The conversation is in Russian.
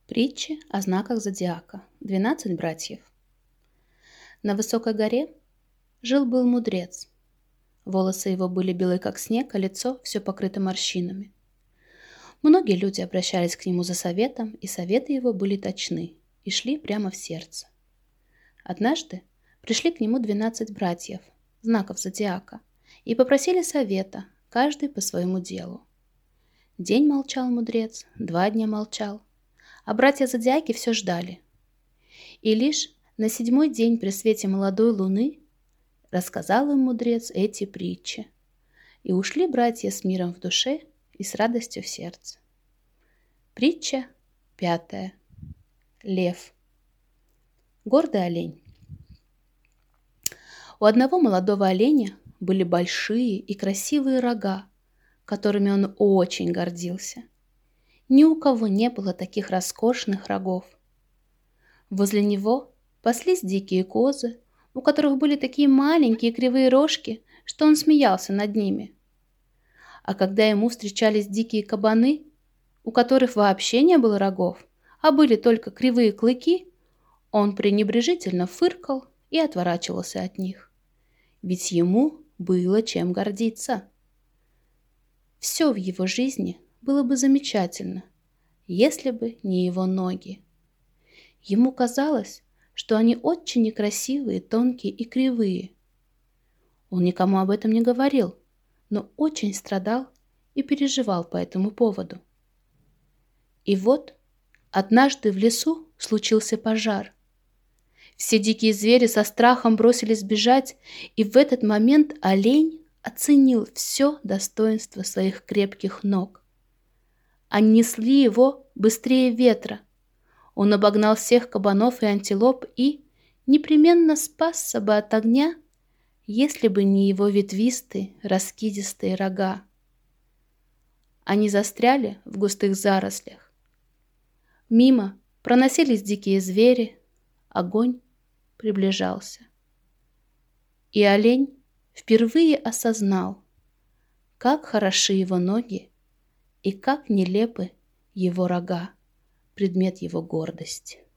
Притчи о знаках зодиака. 12 братьев. На высокой горе жил-был мудрец. Волосы его были белы, как снег, а лицо все покрыто морщинами. Многие люди обращались к нему за советом, и советы его были точны и шли прямо в сердце. Однажды пришли к нему 12 братьев, знаков зодиака, и попросили совета, каждый по своему делу. День молчал мудрец, 2 дня молчал, а братья-зодиаки все ждали. И лишь на 7-й день при свете молодой луны рассказал им мудрец эти притчи. И ушли братья с миром в душе и с радостью в сердце. Притча 5. Лев. Гордый олень. У одного молодого оленя были большие и красивые рога, которыми он очень гордился. Ни у кого не было таких роскошных рогов. Возле него паслись дикие козы, у которых были такие маленькие кривые рожки, что он смеялся над ними. А когда ему встречались дикие кабаны, у которых вообще не было рогов, а были только кривые клыки, он пренебрежительно фыркал и отворачивался от них. Ведь ему было чем гордиться. Все в его жизни было бы замечательно, если бы не его ноги. Ему казалось, что они очень некрасивые, тонкие и кривые. Он никому об этом не говорил, но очень страдал и переживал по этому поводу. И вот однажды в лесу случился пожар. Все дикие звери со страхом бросились бежать, и в этот момент олень оценил все достоинство своих крепких ног. Они несли его быстрее ветра. Он обогнал всех кабанов и антилоп и непременно спасся бы от огня, если бы не его ветвистые, раскидистые рога. Они застряли в густых зарослях. Мимо проносились дикие звери, огонь приближался. И олень впервые осознал, как хороши его ноги и как нелепы его рога, предмет его гордости.